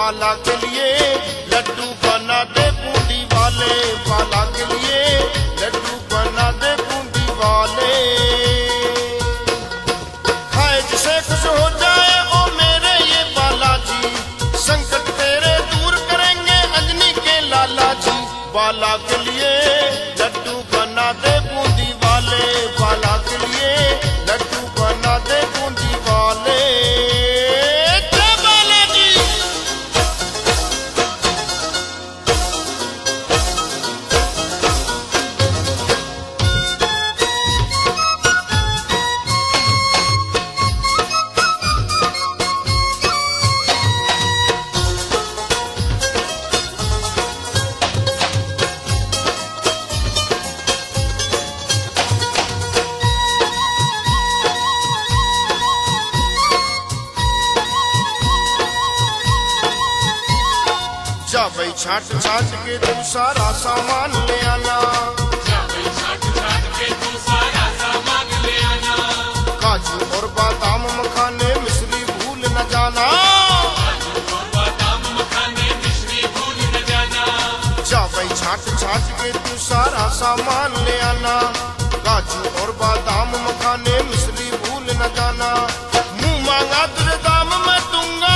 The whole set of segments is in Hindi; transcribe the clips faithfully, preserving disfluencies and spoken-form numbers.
बाला के लिए लड्डू बना दे बूंदी वाले, बाला के लिए लड्डू बना दे बूंदी वाले। खाए जिसे खुश हो जाए ओ मेरे ये बालाजी, संकट तेरे दूर करेंगे अंजनी के लाला जी। बाला के लिए लड्डू बना दे बूंदी वाले, बाला के लिए लड्डू बना दे बूंदी वाले। जा भाई छाट छाट के तू सारा सामान ले आना, जा भाई छाट छाट के तू सारा सामान ले आना। काजू और बादाम मखाने मिश्री भूल न जाना, काजू और बादाम मखाने मिश्री भूल न जाना। जा भाई छाट छाट के तू सारा सामान ले आना, काजू और बादाम मखाने मिश्री भूल न जाना। मुँह मांगा तुझे दाम मैं दूंगा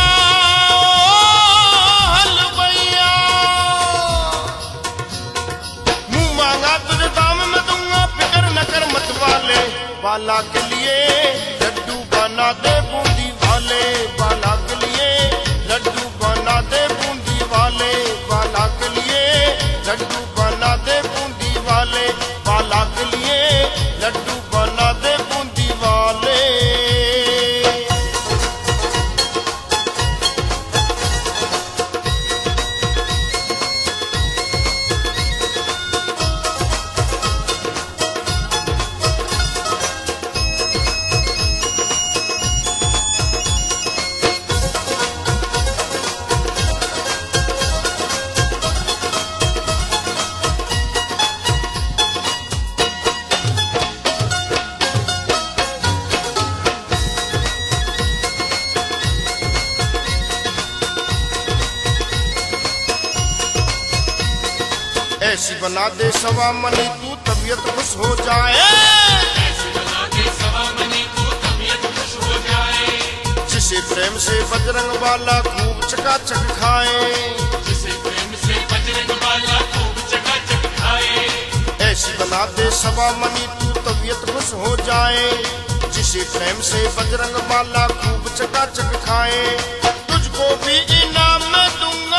वाले। बाला के लिए लड्डू बना दे बूंदी वाले, बाला के लिए लड्डू बना दे बूंदी वाले, बाला के लिए लड्डू बना दे बूंदी वाले, बाला के लिए लड्डू बना दे बूंदी वाले। ऐसी बना दे सवा मनी तू तबीयत खुश हो जाए, ऐसी बना दे सवा मनी तू तबीयत खुश हो जाए। जिसे प्रेम से बजरंग वाला खूब चकाचक खाए, जिसे प्रेम से बजरंग वाला खूब चकाचक खाए। ऐसी बना दे सवा मनी तू तबीयत खुश हो जाए, जिसे प्रेम से बजरंग वाला खूब चकाचक खाए। तुझको भी इनाम मैं दूंगा,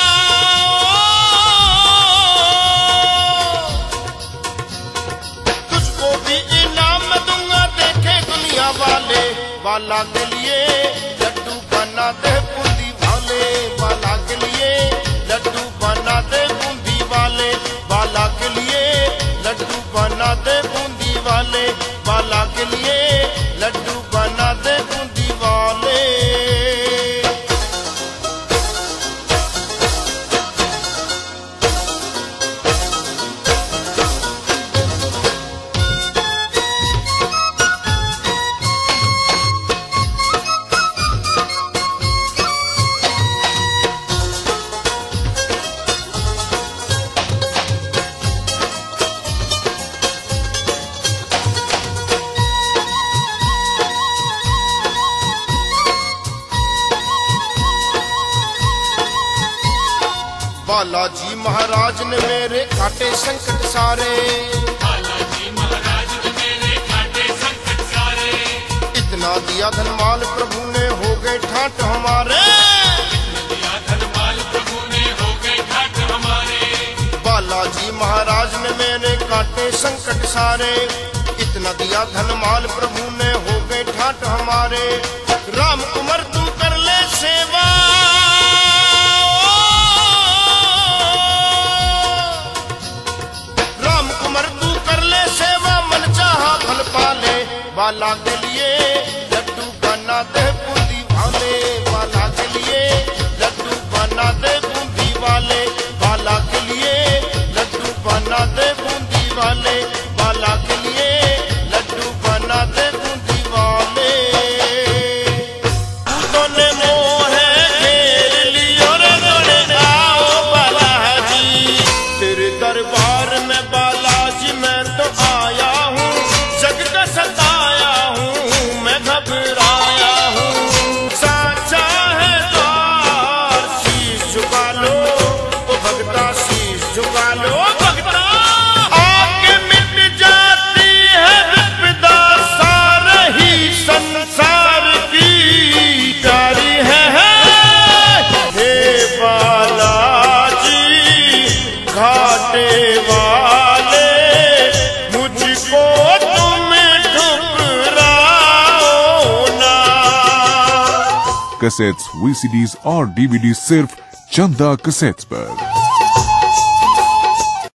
वाले। बाला के लिए लड्डू बना दे बूंदी वाले, बाला के लिए लड्डू बना दे बूंदी वाले, बाला के लिए लड्डू बना दे बूंदी वाले, बाला के लिए लड्डू बना दे बूंदी वाले। बालाजी महाराज ने मेरे काटे संकट सारे, बालाजी महाराज ने मेरे काटे संकट सारे। इतना दिया धनमाल प्रभु ने हो गए ठाट हमारे, इतना दिया धनमाल प्रभु ने हो गए ठाट हमारे। बालाजी महाराज ने मेरे काटे संकट सारे, इतना दिया धनमाल प्रभु ने हो गए ठाट हमारे। राम कुमार तू कर ले सेवा, बाला के लिए लड्डू बना दे बूंदी वाले, बाला के लिए लड्डू बना दे बूंदी वाले, बाला के लिए लड्डू बना दे बूंदी वाले, बाला के लिए लड्डू बना दे बूंदी वाले। तूने मोहे घेर लियो रे भगता शीश झुका लो भगता, आगे मिट जाती है विपदा सारे ही संसार की, प्यारी है, है हे बालाजी घाटे वाले मुझको तुम ठुकराओ ना। कैसेट्स, वीसीडीज और डीवीडी सिर्फ चंदा कैसेट्स पर।